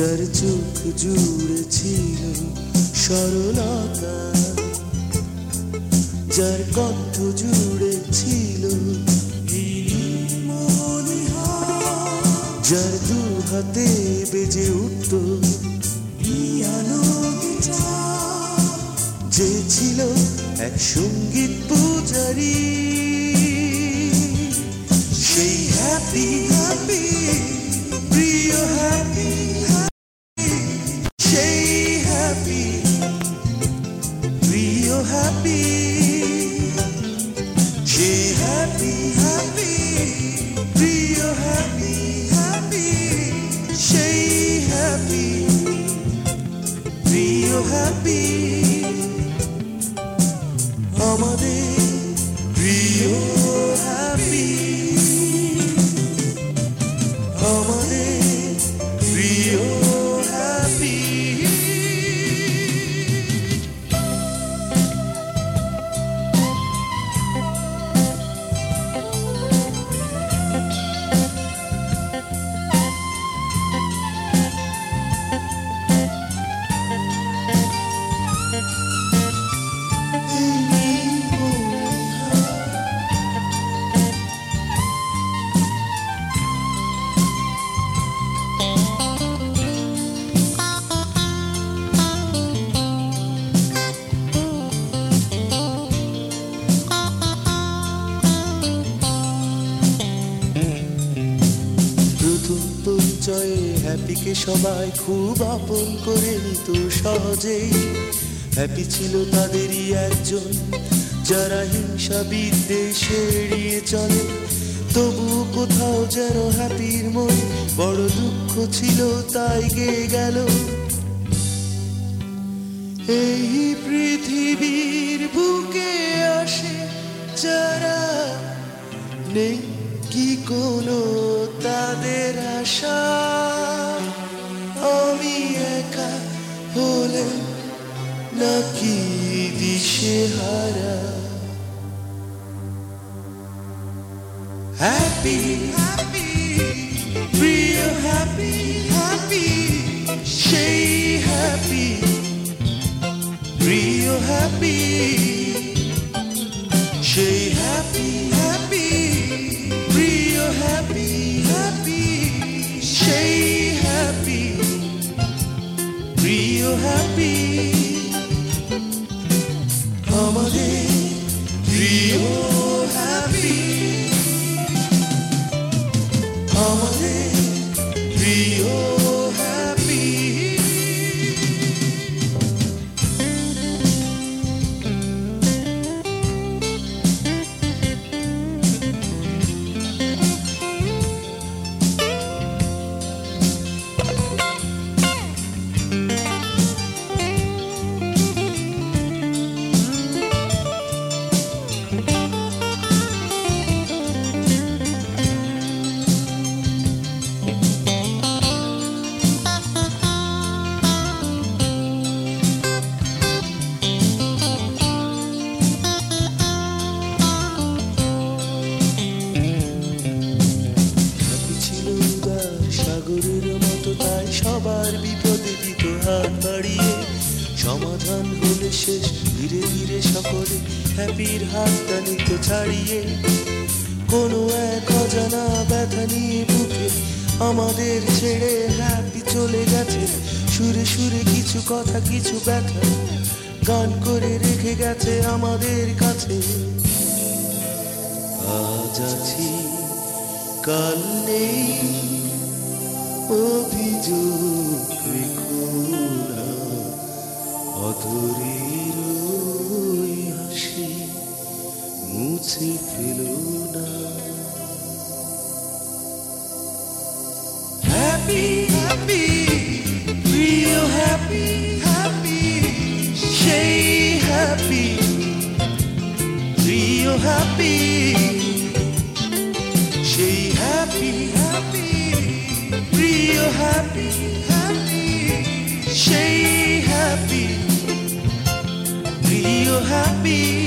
যার চোখ জুড়ে ছিল সরলতা, যার কণ্ঠ জুড়ে ছিল যার দু হাতে বেজে উঠত পিয়ানো গিটার, যে ছিল এক সঙ্গীত পূজারী, সেই হ্যাপি হ্যাপি প্রিয় হ্যাপি, সেই হ্যাপি প্রিয় হ্যাপি, সে হ্যাপি হ্যাপি প্রিয় হ্যাপি হ্যাপি, সেই হ্যাপি প্রিয় হ্যাপি, আমাদের প্রিয় হ্যাপি, আমাদের প্রিয় হ্যাপি। পরিচয়ে হ্যাপিকে সবাই খুব আপন করে নিত সহজেই, হ্যাপি ছিল তাদেরই একজন যারা হিংসা বিদ্বেষে এড়িয়ে চলে, তবু কোথাও যেন হ্যাপির মনে বড় দুঃখ ছিল, তাই গেয়ে গেল এই পৃথিবীর বুকে আসে যারা, নেই কি কোনো তাদের আশা, আমি একা হলে নাকি দিশেহারা, হ্যাপি হ্যাপি প্রিয় হ্যাপি হ্যাপি, সেই হ্যাপি প্রিয় হ্যাপি, সেই হ্যাপি হ্যাপি প্রিয় হ্যাপি হ্যাপি, সেই হ্যাপি প্রিয় হ্যাপি, আমাদের প্রিয় হ্যাপি, আমাদের প্রিয় হ্যাপি। সবার বিপদে দিত হাত বাড়িয়ে, সমাধান হলে শেষ ধীরে ধীরে সকলে হ্যাপির হাতটা নিত ছাড়িয়ে, কোনো এক অজানা ব্যথা নিয়ে বুকে আমাদের ছেড়ে হ্যাপি চলে গেছে, সুরে সুরে কিছু কথা কিছু ব্যথা গান করে রেখে গেছে আমাদের কাছে, আজ আছি কাল নেই অভিযোগ রেখো না, অধরের ওই হাসি মুছে ফেলো না, হ্যাপি হ্যাপি প্রিয় হ্যাপি হ্যাপি, সেই হ্যাপি প্রিয় হ্যাপি, সেই হ্যাপি হ্যাপি প্রিয় হ্যাপি হ্যাপি, সেই হ্যাপি প্রিয় হ্যাপি।